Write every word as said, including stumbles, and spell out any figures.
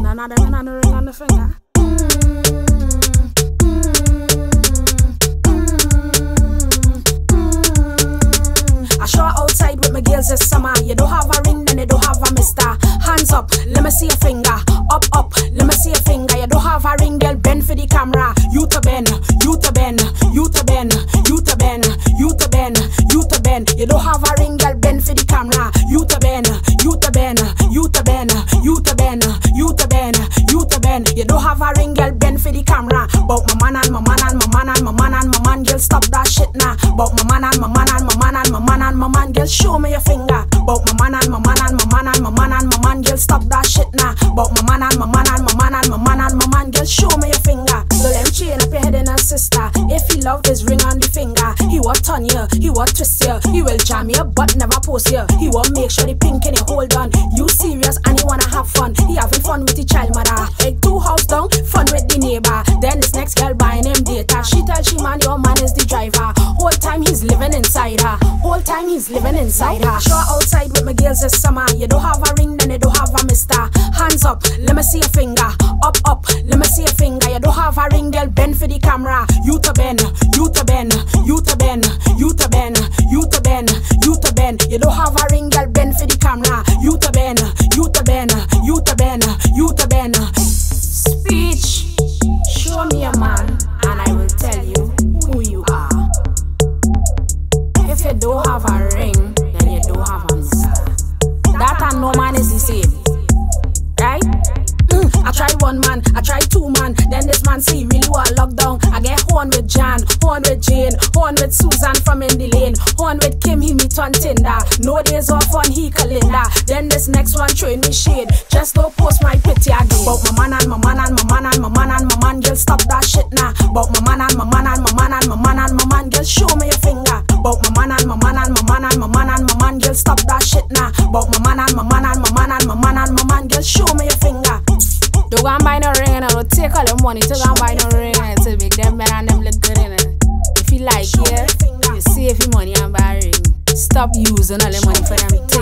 another ring and a ring on the finger. I show outside with my girls this summer. You don't have a ring, then you don't have a mister. Hands up, let me see a finger. Up, up, let me see a finger. You don't have a ring, girl, bend for the camera. You to bend, you to bend, you to bend, you to bend, you to bend, you to bend. You don't have a ring, girl, bend for the camera. You to bend, you to bend, you to bend, you to bend, you to bend, you to bend. You don't have a ring, girl, bend for the camera. But my man and my man and my man and my man and my man, girl, stop that shit now. But my man and my man and my man and my man and my man, girl, show me your finger. But my man and my man and my man and my man and my man, girl, stop that shit now. But my man and my man and my man and my man and my man, girl, show me your finger. So let him chain up your head and a sister. If he love his ring on the finger, he will turn you, he will twist you, he will jam you, but never post you. He will make sure the pink in you hold on. You serious and he wanna have fun. He having fun with the child mother. Like two house down, fun with the neighbor. Then this next girl buying him data. She tell she man, your man is the driver. Whole time he's living inside her. Whole time he's living inside her. Show outside with my girls this summer. You don't have a ring, then you don't have a mister. Hands up, let me see a finger. Up, up, let me see a finger. You don't have a ring, girl, bend for the camera. You to bend, you to bend, you to bend, you to bend, you to bend, you to bend. You don't have a ring, girl, bend for the camera. You to bend, you to bend, you to bend, you to bend. Speech. Show me a man, and I will tell you who you are. If you don't have a ring, then you don't have a mister. That and no man is the same, right? Mm, I try one man, I try two man. Then this man see really want lockdown. I get horn with Jan, horn with Jane, horn with Susan from in the lane, horn with Kim, he meet on Tinder. No days off on he calendar. Then this next one throwing me shade. Just don't post my pity again. But my man and my man and my man and my man and my man, girl, stop that shit now. But my man and my man and my man and my man and my man, girl, show me your finger. But my man and my man and my man and my man and my man, girl, stop that shit now. But my man and my man and my man and my man and my man, girl, show me your finger. Don't go and buy no ring and don't take all the money to go and buy no ring and to make them better and them look good in it. If you like it, you save your money and buy a ring. Stop using all the money for them.